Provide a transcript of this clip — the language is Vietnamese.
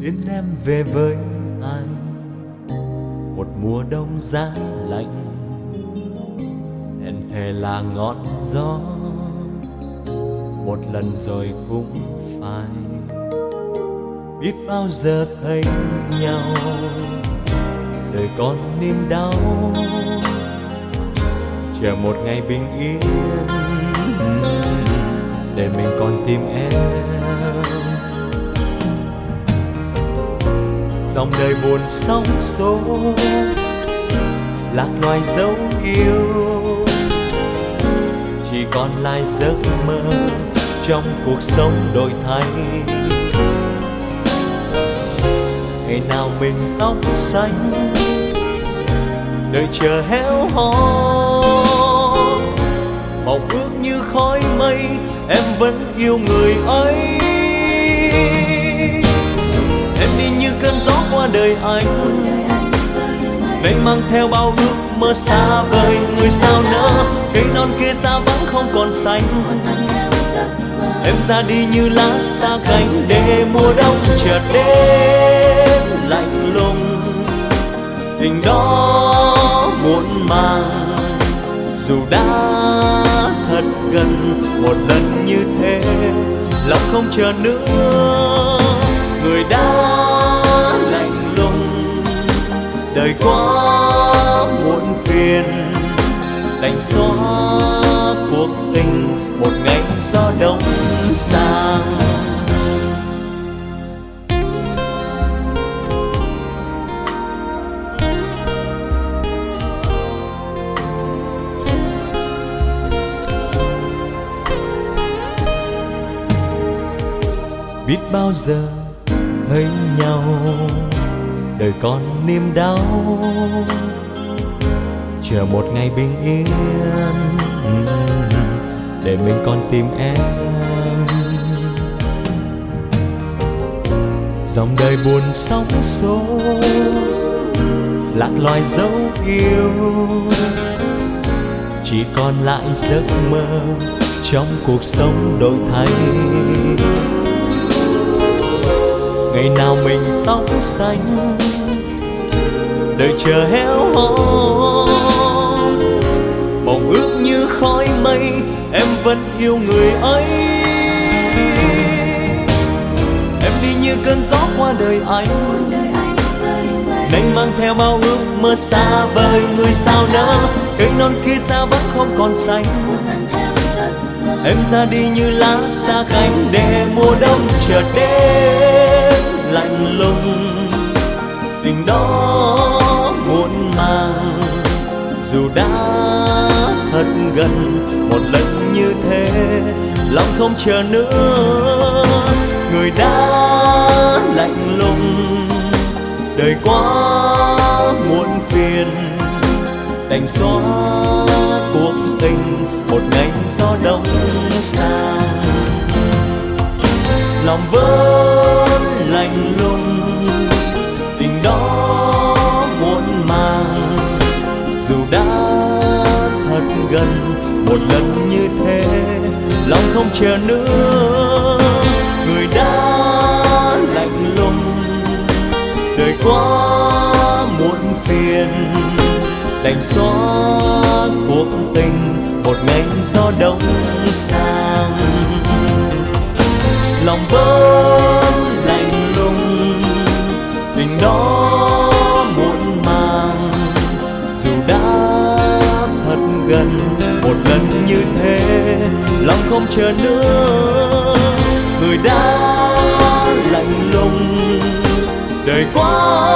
Tiến em về với anh một mùa đông giá lạnh, hẹn thề là ngọn gió một lần rồi cũng phai. Biết bao giờ thấy nhau đời còn niềm đau, chờ một ngày bình yên để mình còn tìm em. Dòng đời buồn sóng số lạc loài dấu yêu, chỉ còn lại giấc mơ trong cuộc sống đổi thay. Ngày nào mình tóc xanh đời chờ héo hon, mộng ước như khói mây em vẫn yêu người ấy. Em đi như cơn gió qua đời anh, mênh mang theo bao ước mơ xa vời. Người sao nỡ cây non kia xa vắng không còn xanh, em ra đi như lá xa cánh để mùa đông chợt đến lạnh lùng. Tình đó muộn màng dù đã thật gần, một lần như thế lòng không chờ nữa. Người đã lạnh lùng đời quá muộn phiền, đành xóa cuộc tình một ngày gió đông sang. Biết bao giờ thấy nhau đời còn niềm đau, chờ một ngày bình yên để mình còn tìm em. Dòng đời buồn sóng số lạc loài dấu yêu, chỉ còn lại giấc mơ trong cuộc sống đổi thay. Ngày nào mình tóc xanh đời chờ héo hon, mộng ước như khói mây em vẫn yêu người ấy. Em đi như cơn gió qua đời anh, mênh mang theo bao ước mơ xa vời. Người sao nỡ cây non kia xa vẫn không còn xanh, em ra đi như lá xa cánh để mùa đông chợt đến lạnh lùng. Tình đó muộn màng dù đã thật gần, một lần như thế lòng không chờ nữa. Người đã lạnh lùng đời quá muộn phiền, đành xóa cuộc tình một ngày gió đông sang. Lòng vẫn lạnh lùng tình đó muộn màng dù đã thật gần, một lần như thế lòng không chờ nữa. Người đã lạnh lùng đời quá muộn phiền, đành xóa cuộc tình một ngày gió đông sang. Lòng vẫn lạnh lùng tình đó muộn màng dù đã thật gần, một lần như thế lòng không chờ nữa. Người đã lạnh lùng đời quá